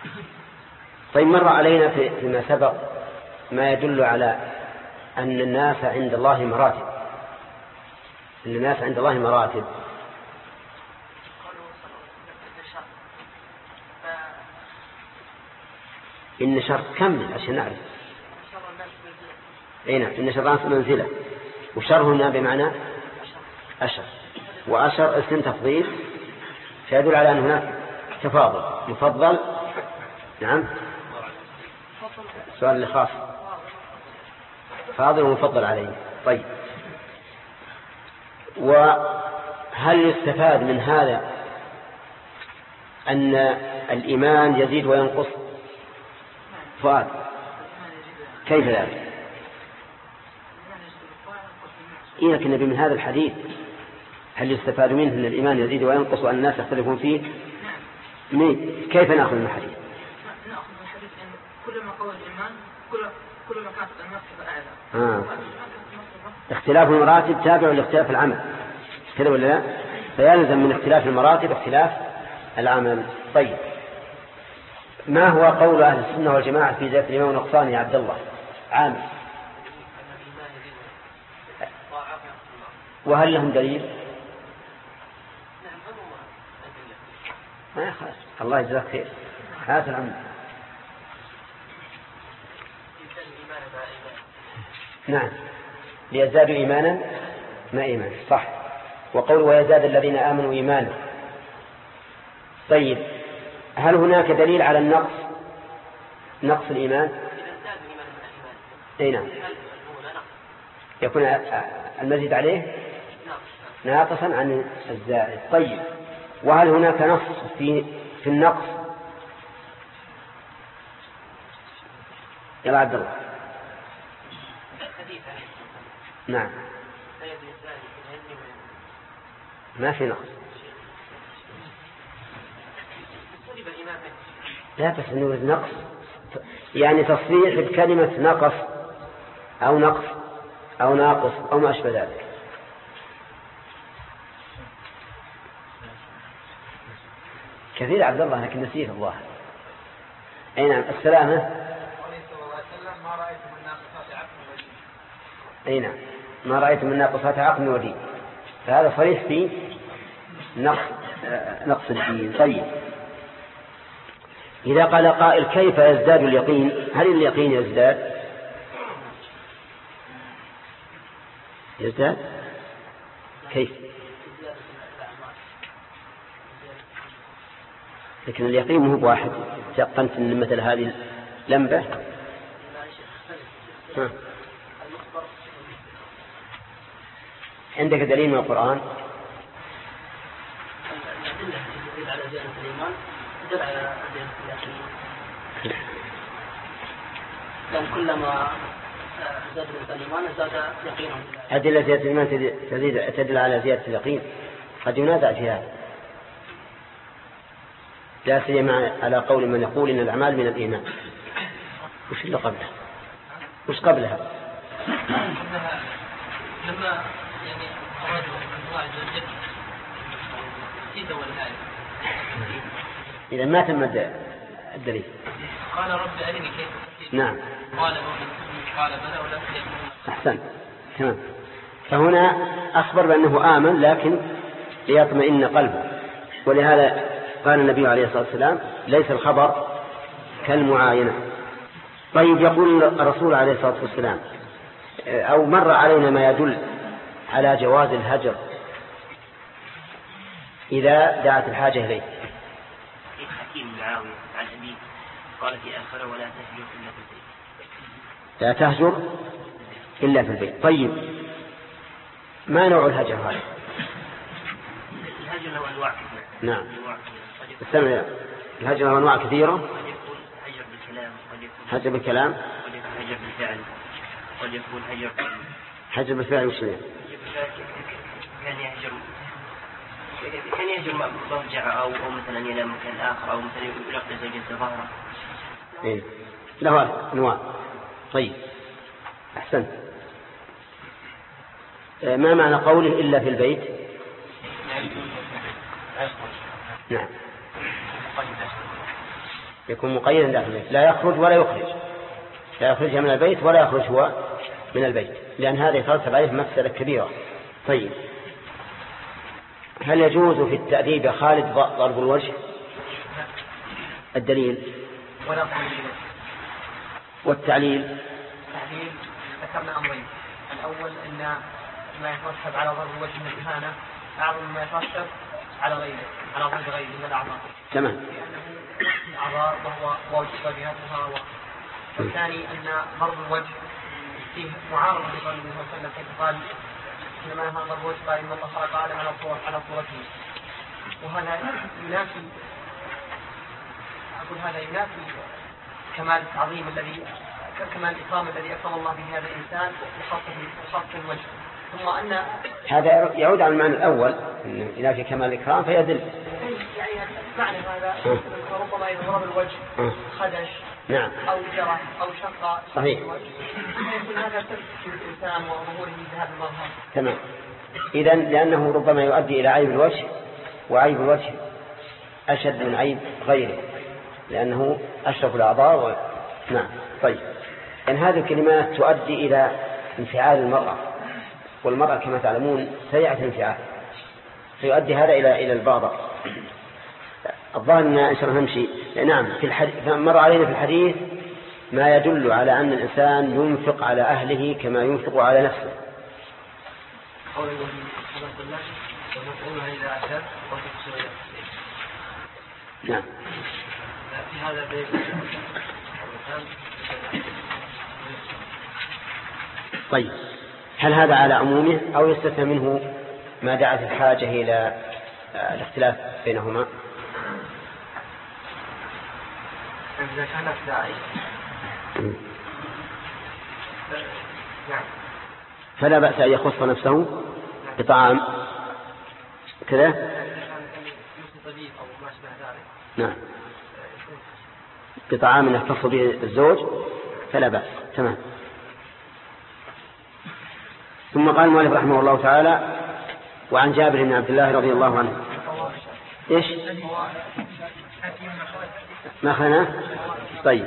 طيب مر علينا فيما سبق ما يدل على أن الناس عند الله مراتب، أن الناس عند الله مراتب. إن شر كمل عشان نعرف. نعم إن شر الناس منزلة، وشر هنا بمعنى أشر، وأشر اسم تفضيل فيدل على أن هناك تفاضل، مفضل. نعم السؤال اللي خاص فاضل ومفضل عليه. طيب وهل يستفاد من هذا أن الإيمان يزيد وينقص؟ فؤاد كيف ذلك؟ لكن من هذا الحديث هل يستفاد منه أن الإيمان يزيد وينقص وأن الناس يختلفون فيه؟ كيف نأخذ من الحديث؟ نأخذ من الحديث أن كل ما قوى الإيمان كل ما كانت المرتبة أعلى. اختلاف المراتب تابع لاختلاف العمل، كذا ولا لا؟ فيلزم من اختلاف المراتب اختلاف العمل. طيب ما هو قول أهل السنة والجماعة في ذات الإيمان ونقصان يا عبد الله عامر؟ وهل لهم دليل؟ ما خلاص الله يجزاك خير. هذا العمل نعم ليزدادوا إيمانا ما إيمان صح. وقول ويزداد الذين آمنوا إيمانا. طيب هل هناك دليل على نقص الإيمان؟ نعم يكون المزيد عليه ناقصا عن الزائد. طيب وهل هناك نص في النقص؟ يا عبد الله. نعم ما في نقص. لا بس نريد نقص يعني تصريح بكلمة نقص أو نقص أو ناقص أو ما أشبه ذلك. كثير عبد الله لكن نسيه الله. أي نعم السلامة. أي نعم ما رأيت من ناقصات عقل ودين، فهذا صريح في نقص الدين. طيب إذا قال قائل كيف يزداد اليقين؟ هل اليقين يزداد كيف؟ لكن اليقين مو بواحد. تيقنت أن مثل هذه لمبة عندك دليل من القرآن؟ لأن كلما زاد الإيمان زاد يقينه. أدلة زيادة الإيمان تدل على زيادة اليقين. قد ينازع في هذا لا سيما على قول من يقول إن الأعمال من الإيمان. وش اللي قبلها؟ وش قبلها؟ لما يعني أرادوا الله عز وجل يدور الآية. إذا ما تم الدليل. قال رب أرني كيف تحيي. نعم. قال بلى ولا تحيي. أحسن تمام. فهنا أخبر بأنه آمن لكن ليطمئن قلبه، ولهذا قال النبي عليه الصلاة والسلام ليس الخبر كالمعاينة. طيب يقول الرسول عليه الصلاة والسلام أو مر علينا ما يدل على جواز الهجر إذا دعت الحاجة إليه. حكيم معاوية عن أبيه قال في آخر ولا تهجر إلا في البيت. لا تهجر إلا في البيت. طيب ما نوع الهجر هذا؟ الهجر له أنواع كثيرة. نعم استمع. الهجر له أنواع كثيرة. قد يكون هجر بالكلام، قد يكون هجر بالكلام، قد يكون هجر بالفعل، قد يكون هجر بالفعل. وش كان يهجر مضجع أو مثلا ينام مكان آخر أو مثلا يلقي زوجته ظهره. إيه له أنواع. طيب أحسن. ما معنى قوله إلا في البيت؟ نعم. يكون مقيدا داخل البيت، لا يخرج ولا يخرج، لا يخرجها من البيت ولا يخرج هو من البيت، لأن هذا يترتب عليه مفسدة كبيرة. طيب، هل يجوز في التأديب خالد ضرب الوجه؟ الدليل والتعليل. ذكرنا أمرين، الأول أن ما يترتب على ضرب الوجه من الإهانة أعظم مما يترتب على غيره، على ضرب غيره من الأعضاء. تمام. لأنه الأعضاء وهو وجهها والثاني أن ضرب الوجه فيه معارضة لقول النبي صلى الله عليه وسلم حيث قال إنما نهى ضرب الوجه قال إن الله خلق آدم على صورته، وهذا ينافي، أقول هذا ينافي كمال التعظيم الذي كمال الإكرام الذي أكرم الله به هذا الإنسان وخاصة الوجه. ثم أن هذا يعود على المعنى الأول إذا في كمال الإكرام فيدل، يعني معنى هذا ربما إذا ضرب الوجه خدش نعم أو جرح أو شق صحيح، يكون هذا تفسير الإنسان وظهوره بهذا المظهر. تمام. إذن لأنه ربما يؤدي إلى عيب الوجه، وعيب الوجه أشد من عيب غيره لأنه أشرف الأعضاء نعم. طيب، يعني هذه الكلمات تؤدي إلى انفعال المرأة، والمرأة كما تعلمون سريعة الانفعال، فيؤدي هذا إلى البغضاء. الظاهر أن شرح نمشي. نعم، في الحديث مر علينا في الحديث ما يدل على أن الإنسان ينفق على أهله كما ينفق على نفسه. نعم. طيب، هل هذا على عمومه أو يستثنى منه ما دعت الحاجة إلى الاختلاف بينهما؟ إذا كانت داعي فلا بأس أن يخص نفسه بطعام كذا. نعم، بطعام يختص به الزوج فلا بأس. تمام. ثم قال المؤلف رحمه الله تعالى: وعن جابر بن عبد الله رضي الله عنه. إيش ما خلنا؟ طيب،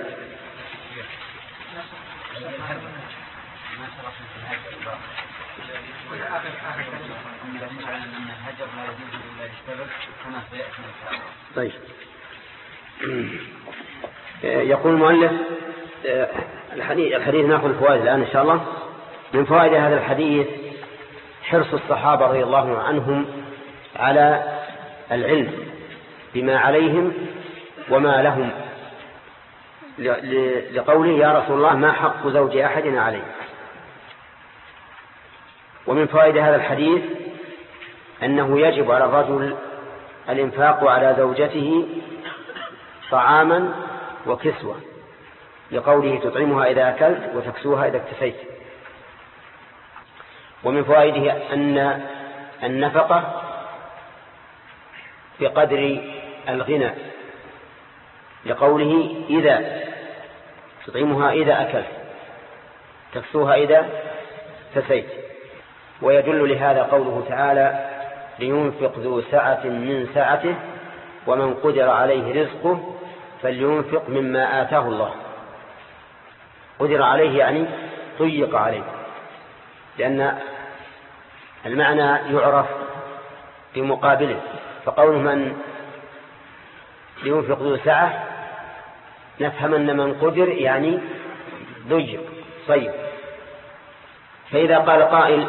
طيب. يقول المؤلف الحديث نأخذ الفوائد الآن إن شاء الله. من فوائد هذا الحديث حرص الصحابة رضي الله عنهم على العلم بما عليهم وما لهم، لقوله: يا رسول الله ما حق زوج أحدنا عليه. ومن فوائد هذا الحديث أنه يجب على الرجل الإنفاق على زوجته طعاما وكسوة، لقوله: تطعمها إذا أكلت وتكسوها إذا اكتسيت. ومن فوائده أن النفقة بقدر الغنى، لقوله: إذا تطعمها إذا أكلت تكسوها إذا اكتسيت. ويدل لهذا قوله تعالى: لينفق ذو سعة من سعته ومن قدر عليه رزقه فلينفق مما آتاه الله. قدر عليه يعني ضيق عليه، لأن المعنى يعرف بمقابله. فقوله من لينفق ذو سعة نفهم أن من قدر يعني ضيق. طيب، فإذا قال قائل: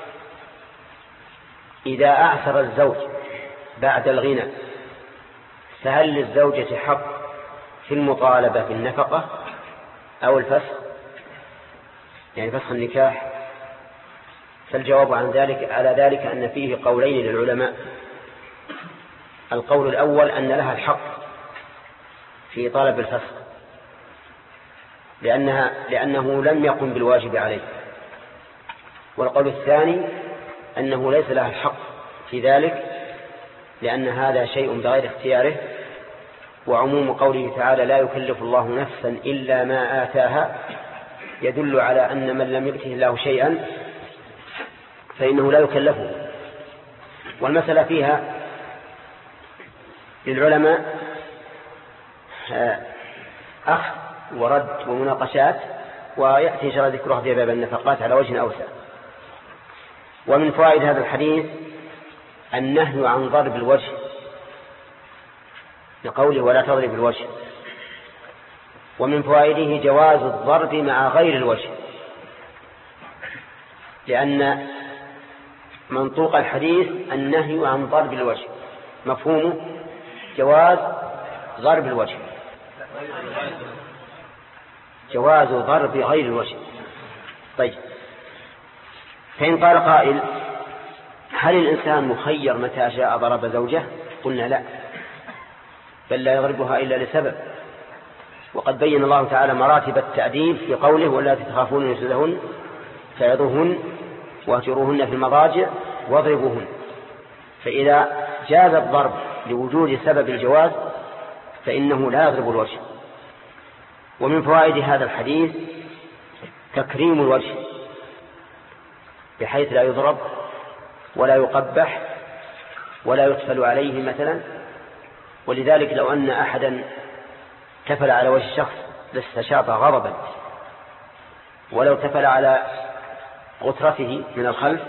إذا أعسر الزوج بعد الغنى فهل للزوجة حق في المطالبة بالنفقة أو الفسخ، يعني فسخ النكاح؟ فالجواب على ذلك أن فيه قولين للعلماء. القول الأول أن لها الحق في طلب الفسخ لأنه لم يقم بالواجب عليه. والقول الثاني أنه ليس لها الحق في ذلك، لأن هذا شيء بغير اختياره. وعموم قوله تعالى: لا يكلف الله نفسا إلا ما آتاها، يدل على أن من لم يؤته الله شيئا فإنه لا يكلفه. والمسألة فيها للعلماء أخذ ورد ومناقشات، ويأتي إن شاء الله ذكرها في باب النفقات على وجه أوسع. ومن فوائد هذا الحديث النهي عن ضرب الوجه لقوله ولا تضرب الوجه. ومن فوائده جواز الضرب مع غير الوجه، لأن منطوق الحديث النهي عن ضرب الوجه، مفهومه جواز ضرب الوجه، جواز ضرب غير الوجه. طيب، فإن قال قائل هل الإنسان مخير متى شاء ضرب زوجه؟ قلنا لا، بل لا يضربها إلا لسبب. وقد بين الله تعالى مراتب التأديب في قوله ولا تخافون نشوزهن فعظوهن واهجروهن في المضاجع واضربوهن. فإذا جاز الضرب لوجود سبب الجواز فإنه لا يضرب الوجه. ومن فوائد هذا الحديث تكريم الوجه بحيث لا يضرب ولا يقبح ولا يتفل عليه مثلا. ولذلك لو أن أحدا تفل على وجه شخص لاستشاط غضبا، ولو تفل على غترته من الخلف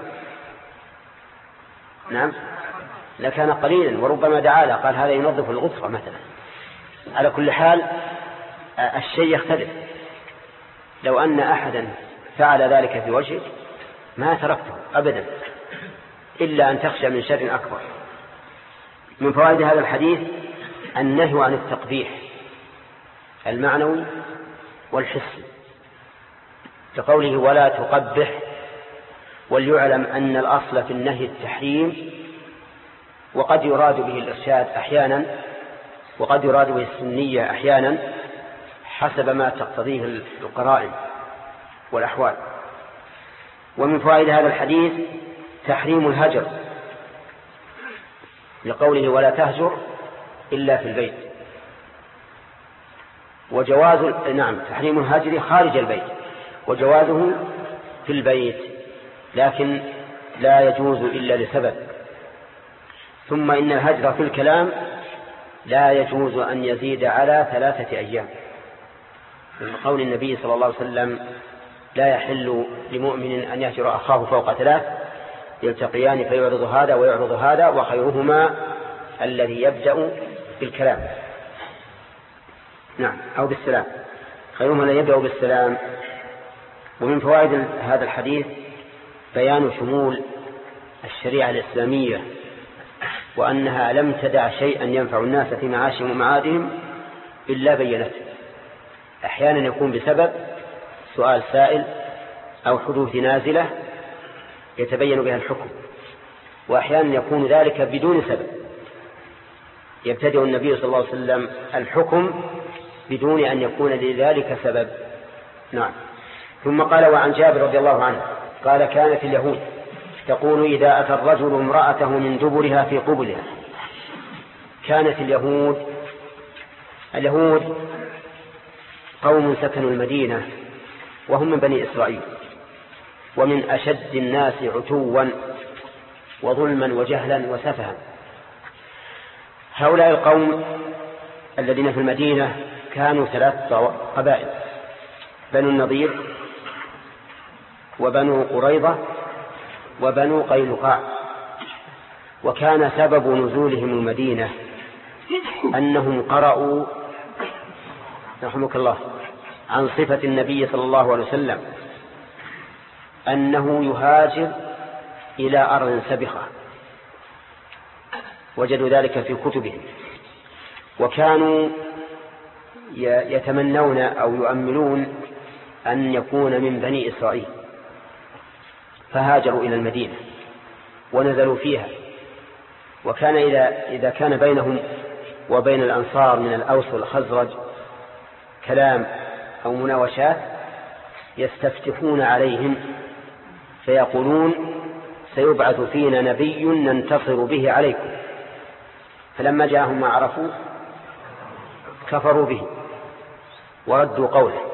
نعم لكان قليلا، وربما دعا له قال هذا ينظف الغترة مثلا. على كل حال الشيء يختلف. لو أن أحدا فعل ذلك في وجهك ما تركته أبدا إلا أن تخشى من شر أكبر. من فوائد هذا الحديث النهي عن التقبيح المعنوي والحسي كقوله ولا تقبح. وليعلم أن الأصل في النهي التحريم، وقد يراد به الإرشاد أحيانا وقد يراد به السنية أحيانا حسب ما تقتضيه القرائن والأحوال. ومن فوائد هذا الحديث تحريم الهجر لقوله ولا تهجر إلا في البيت، وجواز تحريم الهجر خارج البيت وجوازه في البيت، لكن لا يجوز إلا لسبب. ثم إن الهجر في الكلام لا يجوز أن يزيد على 3 أيام، من قول النبي صلى الله عليه وسلم لا يحل لمؤمن أن يهجر أخاه فوق 3 يلتقيان فيعرض هذا ويعرض هذا وخيرهما الذي يبدأ بالكلام أو بالسلام، خيرهما الذي يبدأ بالسلام. ومن فوائد هذا الحديث بيان شمول الشريعة الإسلامية، وأنها لم تدع شيئا ينفع الناس في معاشهم ومعادهم إلا بينته. أحيانا يكون بسبب سؤال سائل أو حدوث نازلة يتبين بها الحكم، وأحيانا يكون ذلك بدون سبب يبتدئ النبي صلى الله عليه وسلم الحكم بدون أن يكون لذلك سبب. ثم قال وعن جابر رضي الله عنه قال كانت اليهود تقول إذا أتى الرجل امرأته من دبرها في قبلها. كانت اليهود قوم سكنوا المدينة وهم من بني إسرائيل، ومن أشد الناس عتوا وظلما وجهلا وسفها. هؤلاء القوم الذين في المدينة كانوا 3 قبائل: بنو النضير وبنو قريظة وبنو قينقاع. وكان سبب نزولهم المدينة أنهم قرأوا رحمك الله عن صفة النبي صلى الله عليه وسلم أنه يهاجر إلى أرض سبخة، وجدوا ذلك في كتبهم، وكانوا يتمنون أو يؤملون أن يكون من بني إسرائيل، فهاجروا إلى المدينة ونزلوا فيها. وكان إذا كان بينهم وبين الأنصار من الأوس والخزرج كلام أو مناوشات يستفتحون عليهم فيقولون سيبعث فينا نبي ننتصر به عليكم. فلما جاءهم ما عرفوا كفروا به وردوا قوله.